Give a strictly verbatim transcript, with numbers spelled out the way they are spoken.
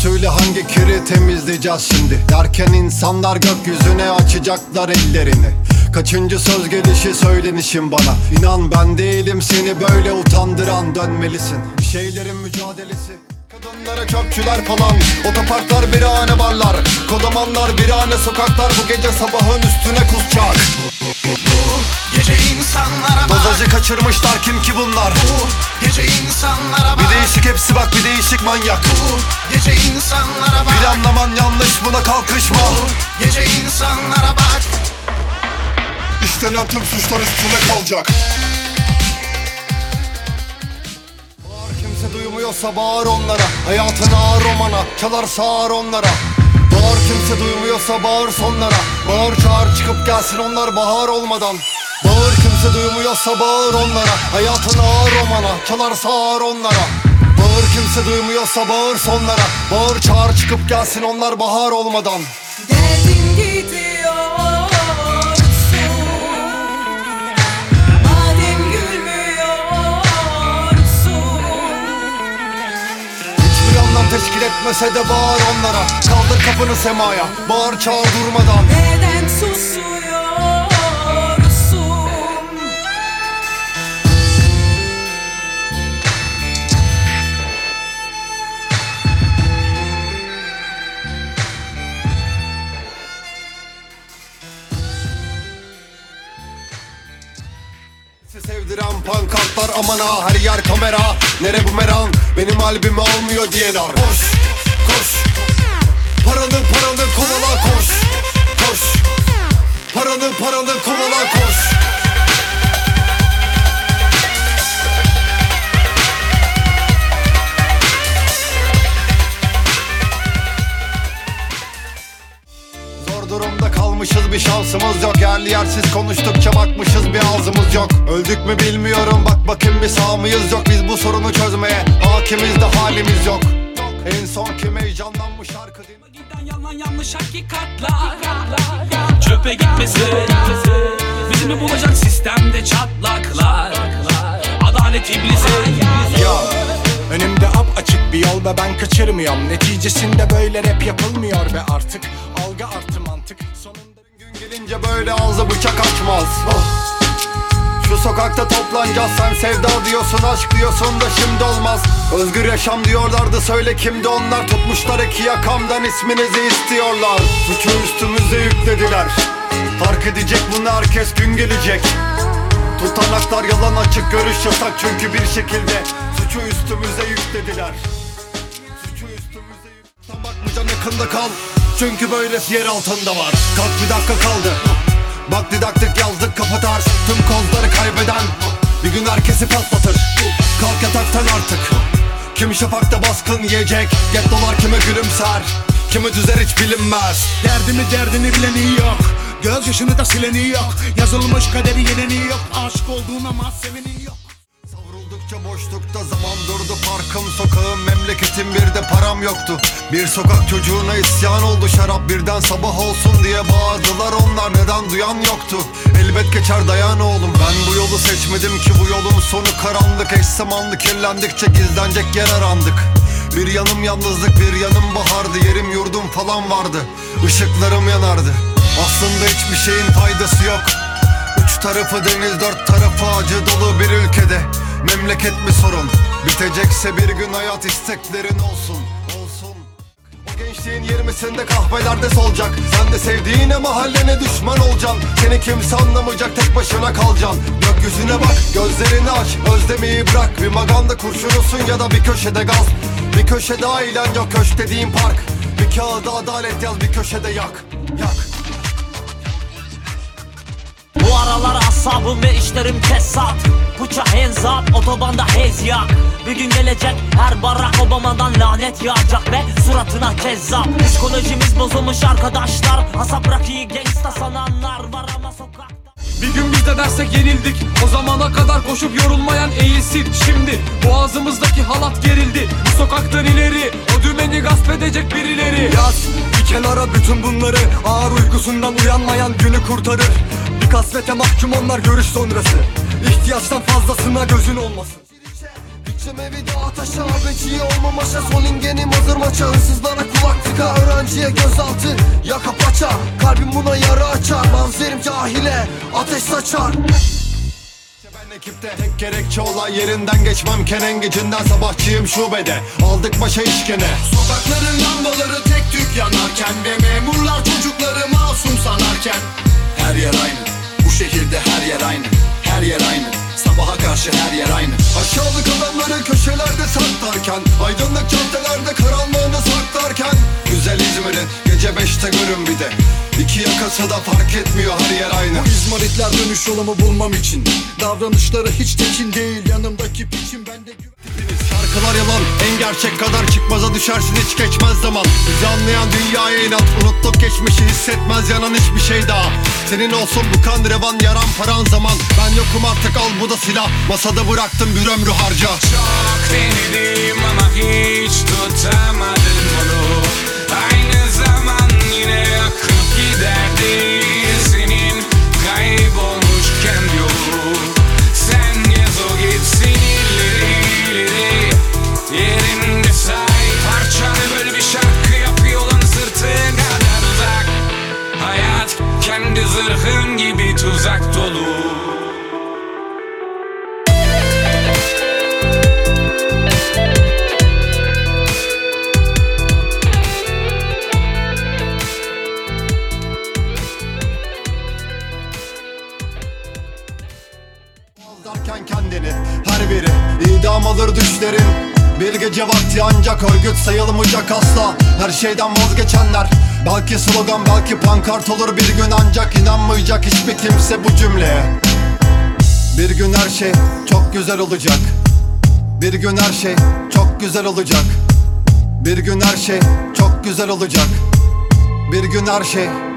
söyle hangi kiri temizleyeceğiz şimdi? Derken insanlar gökyüzüne açacaklar ellerini. Kaçıncı söz gelişi söylenişim bana. İnan ben değilim seni böyle utandıran, dönmelisin. Bir şeylerin mücadelesi. Kadınlara çöpçüler falan, otoparklar birahane barlar, kodamanlar birahane sokaklar. Bu gece sabahın üstüne kusacak. Bu gece insanlara bak. Dozajı kaçırmışlar, kim ki bunlar? Bu gece insanlara bak. Bir değişik hepsi bak, bir değişik manyak. Bu gece insanlara bak. Planlaman yanlış, buna kalkışma. Bu gece insanlara bak. İstenen tüm suçlar üstüne kalacak. Bağır, kimse duymuyorsa bağır onlara. Hayatın ağır romana, çalar sağır onlara. Bağır, kimse duymuyorsa bağır sonlara. Bağır çağır çıkıp gelsin onlar bahar olmadan. Bağır, kimse duymuyorsa bağır onlara. Hayatın ağır romana, çalar sağır onlara. Bağır, kimse duymuyorsa bağır sonlara. Bağır çağır çıkıp gelsin onlar bahar olmadan. Geldin gidiyorsun, madem gülmüyorsun. Hiçbir anlam teşkil etmese de bağır onlara. Kaldır kapını semaya, bağır çağır durmadan. Neden susuyorsun? Sevdiren pankartlar aman ha, her yer kamera. Nere bu meran, benim albümü almıyor diyenler. Koş, koş, paranı paranı kovala koş, koş, paranı paranı kovala koş. Zor durumda kalmışız, bir şansımız yok. Yerli yersiz konuştukça bakmışız, bir ağzımız yok. Öldük mü bilmiyorum, bak bakayım bir sağ mıyız yok. Biz bu sorunu çözmeye hakimiz de halimiz yok. En son kim heyecanlanmış şarkı din. Giden yalan yanlış hakikatler, çöpe gitmesin. Bizi mi bulacak sistemde çatlaklar? Adalet iblisi. Ya önümde ap açık bir yol ve ben kaçırmıyorum. Neticesinde böyle rap yapılmıyor ve artık algı artı mantık. Sonunda Gün gelince böyle ağzı bıçak açmaz. Oh. Şu sokakta toplanacağız, sen sevda diyorsun, aşk diyorsun da şimdi olmaz. Özgür yaşam diyorlardı, söyle kimdi onlar? Tutmuşlar iki yakamdan, isminizi istiyorlar. Suçu üstümüze yüklediler. Fark edecek bunu herkes, gün gelecek. Tutanaklar yalan, açık görüş yasak. Çünkü bir şekilde suçu üstümüze yüklediler. Suçu üstümüze yüklediler. Bakmayacaksın, yakında kal. Çünkü böylesi yer altında var. Kalk, bir dakika kaldı. Bak didaktik yazdık kapatar. Tüm kozları kaybeden bir gün herkesi patlatır. Kalk yataktan artık. Kimi şafakta baskın yiyecek. Get dolar kime gülümser, kimi düzer hiç bilinmez. Derdimi derdini bileni yok, göz yaşını da sileni yok. Yazılmış kaderi yeneni yok, aşık olduğun ama seveni yok. Savruldukça boşlukta zaman durdu, parkım sokağım memleketim, bir de param yoktu. Bir sokak çocuğuna isyan oldu şarap, birden sabah olsun diye bağırdılar onlar. Neden duyan yoktu? Elbet geçer, dayan oğlum. Ben bu yolu seçmedim ki, bu yolun sonu karanlık. Eş zamanlı kirlendikçe gizlenecek yer arandık. Bir yanım yalnızlık, bir yanım bahardı. Yerim yurdum falan vardı, ışıklarım yanardı. Aslında hiçbir şeyin faydası yok. Üç tarafı deniz, dört tarafı acı dolu bir ülkede. Memleket mi sorun? Bitecekse bir gün hayat, isteklerin olsun, olsun. O gençliğin yirmisinde kahvelerde solacak. Sen de sevdiğine mahallene düşman olacaksın. Seni kimse anlamayacak, tek başına kalacaksın. Gökyüzüne bak, gözlerini aç, özlemeyi bırak. Bir maganda kurşunusun ya da bir köşede gaz. Bir köşede ailen yok, köşk dediğin park. Bir kağıda adalet yaz, bir köşede yak, yak. Bu aralar asabım ve işlerim kesat. Put your hands up, otobanda haze yak. Bir gün gelecek, her Barack Obama'dan lanet yağacak ve suratına kezzap. Psikolojimiz bozulmuş arkadaşlar. Hasap rakiyi gangsta sananlar var ama sokakta. Bir gün biz de dersek yenildik. O zamana kadar koşup yorulmayan eğilsin. Şimdi boğazımızdaki halat gerildi. Bu sokaktan ileri o dümeni gasp edecek birileri. yaz bir kenara bütün bunları. Ağır uykusundan uyanmayan günü kurtarır. Bir kasvete mahkum onlar görüş sonrası. İhtiyaçtan fazlasına gözün olmasın. Açım evi dağa taşa, abeciye olmamaşa. Son ingenim hazır maça, hırsızlara kulak tıka. Öğrenciye gözaltı, yaka paça. Kalbim buna yara açar, manzerim cahile ateş saçar. Ben ekipte tek gerekçe olan yerinden geçmem. Kenengecinden sabahçıyım şubede, aldık başa işkene. Sokakların lambaları tek tük yanarken ve memurlar çocukları masum sanarken, her yer aynı, bu şehirde her yer aynı, her yer aynı, sabaha karşı her yer aynı. Aşağılık adamları köşelerde saklarken, aydınlık caddelerde karanlığını saklarken, güzel İzmir'i gece beşte görün bir de. İki yakası da fark etmiyor, her yer aynı. Bu İzmaritler dönüş yolumu bulmam için. Davranışları hiç tekin değil, yanımdaki piçim bende güven. Şarkılar yalan, en gerçek kadar çıkmaza düşersin, hiç geçmez zaman. Bizi anlayan dünyaya inat, unuttuk geçmişi, hissetmez yanan hiçbir şey daha. Senin olsun bu kan revan, yaran paran zaman. Ben yokum artık, al bu da silah, masada bıraktım bir ömrü harca. Çok denedim ama hiç tutamadım onu. Aynı zaman yine akıp giderdi senin kaybolmuşken yolu. Sen yaz o gitsin ileri ileri, yerinde say. Parçanı böl, bir şarkı yap, yolun sırtı kadar uzak. Hayat kendi zırhın gibi tuzak dolu. Derken kendini her biri idam alır düşlerin. Bir gece vakti ancak örgüt sayılmayacak asla. Her şeyden vazgeçenler, belki slogan belki pankart olur bir gün, ancak inanmayacak hiçbir kimse bu cümleye. Bir gün her şey çok güzel olacak. Bir gün her şey çok güzel olacak. Bir gün her şey çok güzel olacak. Bir gün her şey